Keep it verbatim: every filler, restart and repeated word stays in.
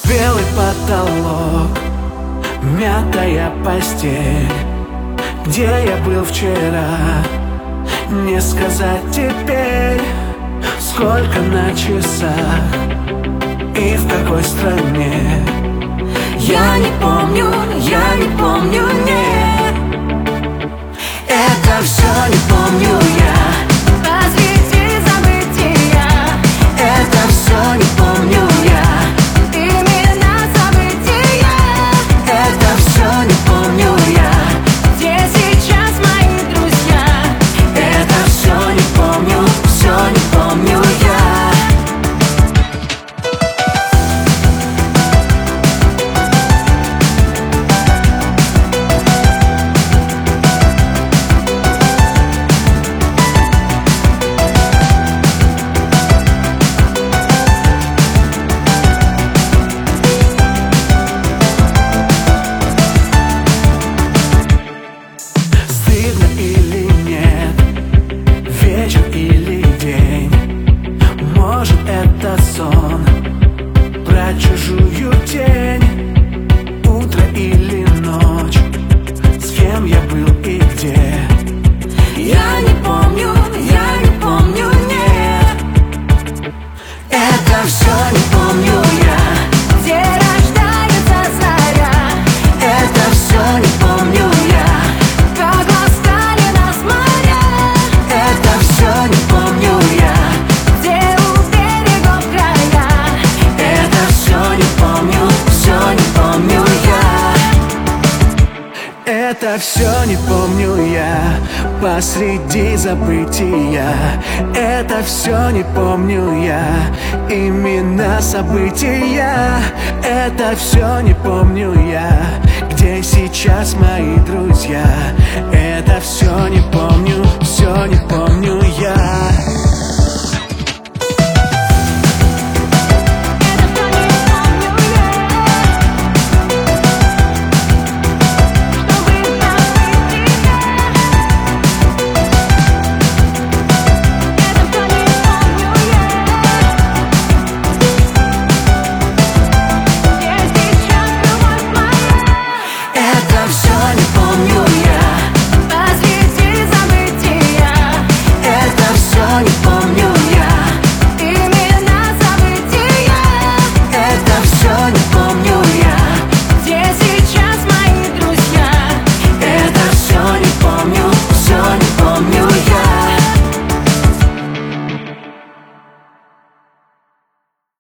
Белый потолок, мятая постель. Где я был вчера, не сказать теперь. Сколько на часах и в какой стране, я не помню, я не помню, нет. Это все не помню я. Посреди забытия. Это все не помню я. Имена события. Это все не помню я. Где сейчас мои друзья? Это все не помню, все не помню я. Или нет, вечер или день, может это сон про чужую тень. Утро или ночь, с кем я был и где, я не помню, я не помню, нет. Это все не помню я. Где рождается заря? Это все не помню я. Как восстали нас моря? Это все не помню я. Где у берегов края? Это все не помню, все не помню я. Это все не помню я. Посреди забытия. Это все не помню я. Имена события. Это все не помню я. Где сейчас мои друзья? Это все не помню, все не помню я.